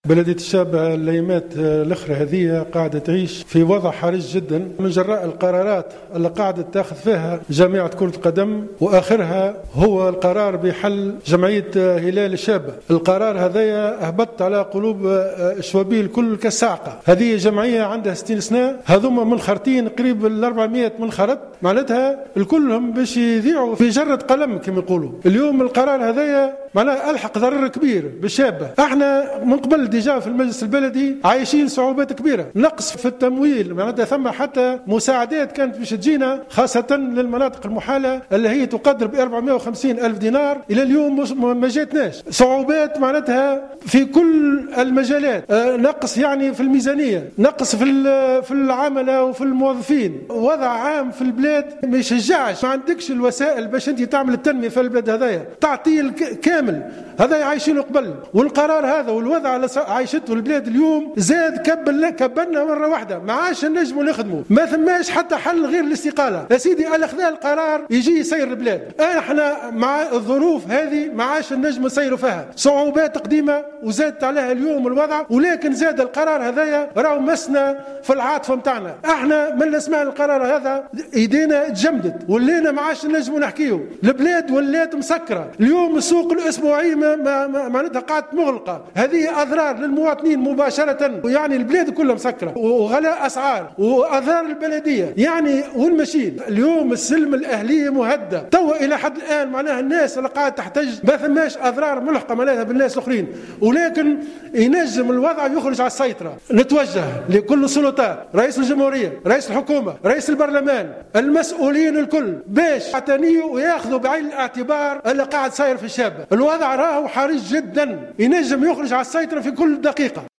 بلدية الشابة الأيامات الأخرى هذه قاعدة تعيش في وضع حرج جدا من جراء القرارات اللي قاعدة تاخذ فيها جامعة كرة القدم، وآخرها هو القرار بحل جمعية هلال الشابة. القرار هذايا أهبط على قلوب الشوابيل الكل كالصاعقة. هذه جمعية عندها 60 سنة، هذوما منخرطين قريب ال 400 منخرط، معناتها الكلهم باش يذيعوا في جرة قلم كما يقولوا. اليوم القرار هذايا معناه ألحق ضرر كبير بالشابة. احنا من قبل ديجا في المجلس البلدي عايشين صعوبات كبيرة، نقص في التمويل، معناتها ثم حتى مساعدات كانت باش تجينا خاصة للمناطق المحالة اللي هي تقدر ب 450 ألف دينار إلى اليوم ما جاتناش. صعوبات معناتها في كل المجالات، نقص يعني في الميزانية، نقص في العملة وفي الموظفين، وضع عام في البلاد ما يشجعش، ما عندكش الوسائل باش انت تعمل التنمية في البلاد هذايا، تعطيل كامل. هذا عايشين قبل، والقرار هذا والوضع اللي عايشته البلاد اليوم زاد كبلنا مرة واحدة، ما عادش نجموا نخدموا، ما ثماش حتى حل غير الاستقالة. يا سيدي على خذا القرار يجي يسير البلاد، احنا مع الظروف هذه ما عادش نجموا نسيروا فيها، صعوبات قديمة وزادت عليها اليوم الوضع، ولكن زاد القرار هذايا راهو مسنا في العاطفة متاعنا. احنا من سمعنا القرار هذا ايدينا تجمدت، ولينا ما عادش نجموا نحكيو، البلاد ولات مسكرة. اليوم السوق الاسبوعي معناتها قاعدة مغلقة، هذه أضرار للمواطنين مباشرة، يعني البلاد كلها مسكرة، وغلاء أسعار وأضرار البلدية يعني والمشين. اليوم السلم الأهلية مهدد توا إلى حد الآن، معناها الناس اللي قاعدة تحتج ما ثماش أضرار ملحقة معناها بالناس الآخرين، ولكن ينجم الوضع يخرج على السيطرة. نتوجه لكل السلطات، رئيس الجمهورية، رئيس الحكومة، رئيس البرلمان، المسؤولين الكل باش يعتنيوا وياخذوا بعين الاعتبار اللي قاعد صاير في الشابة. الوضع راهو حرج جدا، ينجم يخرج على السيطرة في كل دقيقة.